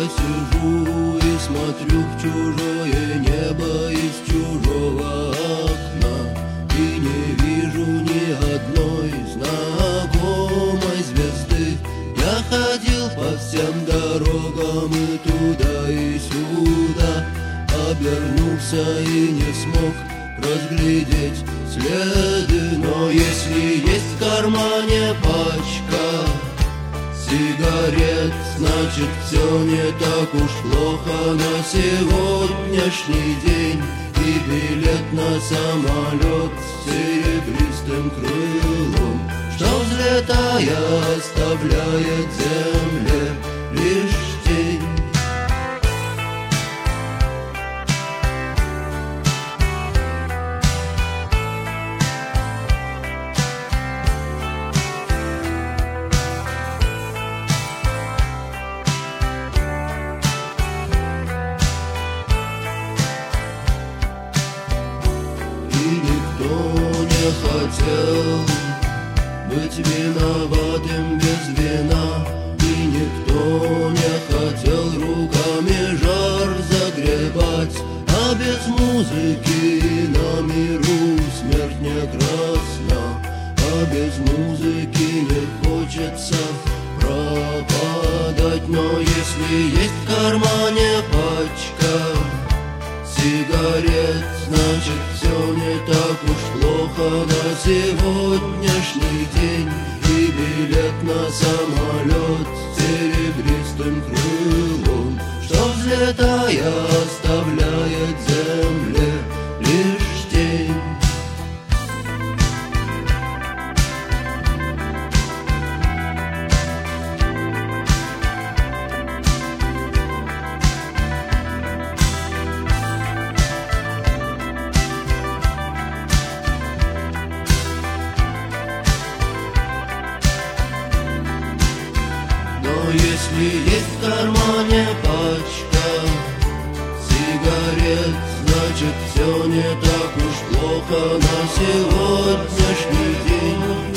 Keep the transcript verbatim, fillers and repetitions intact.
сижу и смотрю в чужое небо из чужого окна, и не вижу ни одной знакомой звезды. Я ходил по всем дорогам и туда, и сюда, обернулся и не смог разглядеть следы. Но если есть в кармане пачка сигарет, значит все не так уж плохо на сегодняшний день. И билет на самолет с серебристым крылом, что, взлетая, оставляет земле лишь тень. Хотел быть виноватым без вина, и никто не хотел руками жар загребать. А без музыки на миру смерть не красна, а без музыки не хочется пропадать. Но если есть в кармане пачка сигарет, значит все не так уж плохо на сегодняшний день. И билет на самолет с серебристым крылом, что, взлетая, оставляет земле лишь тень. Но если есть в кармане пачка сигарет, значит все не так уж плохо на сегодняшний день.